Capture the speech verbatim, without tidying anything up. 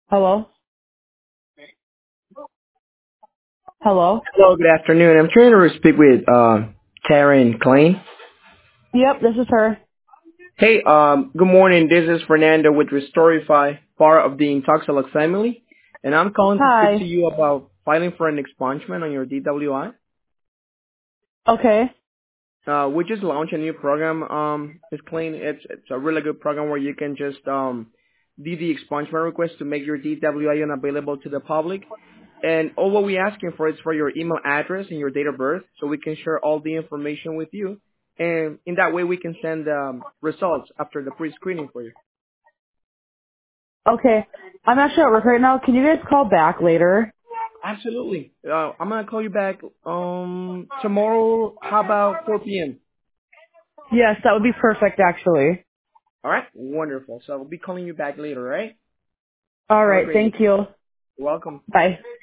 Hello? Hello? Hello, good afternoon. I'm trying to speak with uh, Karen Klein. Yep, this is her. Hey, um, good morning. This is Fernando with Restorify, part of the Intoxilux family, and I'm calling to speak to Hi. you about filing for an expungement on your D W I. Okay. Uh, we just launched a new program, um, Miz Klein. It's it's a really good program where you can just um, do the expungement request to make your D W I unavailable to the public. And all what we're asking for is for your email address and your date of birth so we can share all the information with you. And in that way, we can send um, results after the pre-screening for you. Okay. I'm actually at work right now. Can you guys call back later? Absolutely. Uh, I'm going to call you back um, tomorrow. How about four p.m.? Yes, that would be perfect actually. All right? Wonderful. So I'll be calling you back later, all right? All Have a right, great day. thank you. You're welcome. Bye.